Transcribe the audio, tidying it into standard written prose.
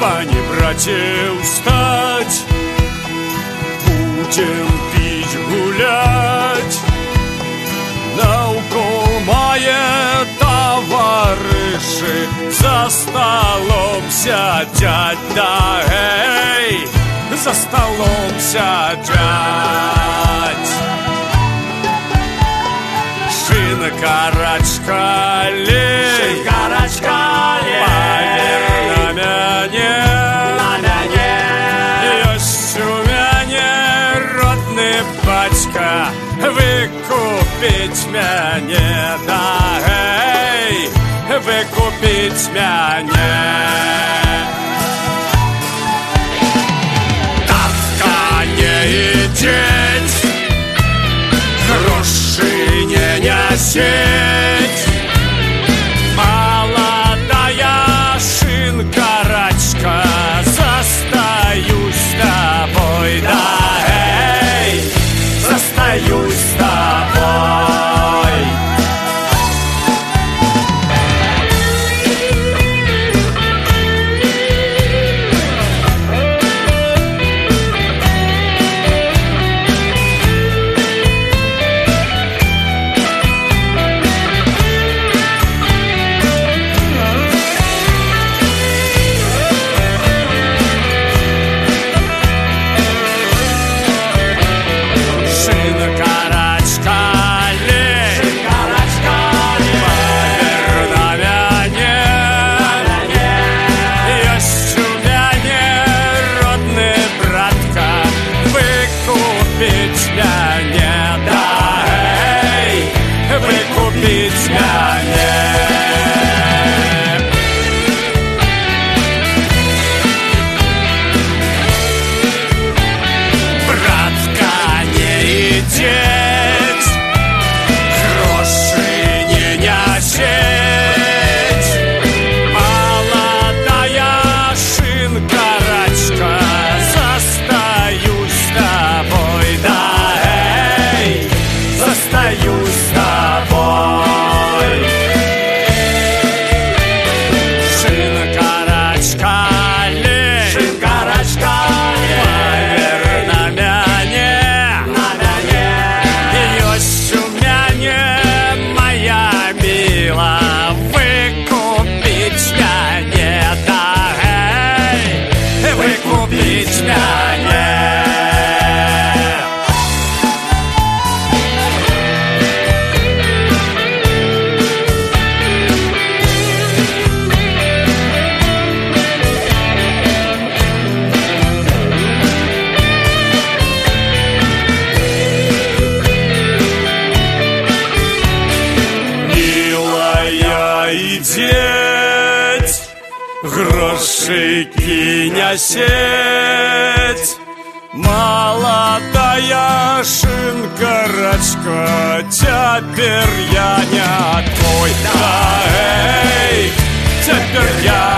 пани браце устать, будем пить гулять. Наукол мае товарищи за столом сядять, да эй, за столом сядять. Шинкарачка лей, Шинкарачка лей, павер на мяне. Ёсць у мяне родны бацька, выкупіць мяне, да эй, выкупіць мяне. Татка не ідзець, грошы не нясець. Молодая шинкарачка, застаюсь с тобой, да эй, застаюсь с тобой. Грошики нясеть. Молодая шинкарачка, теперь я не твой, да эй, теперь я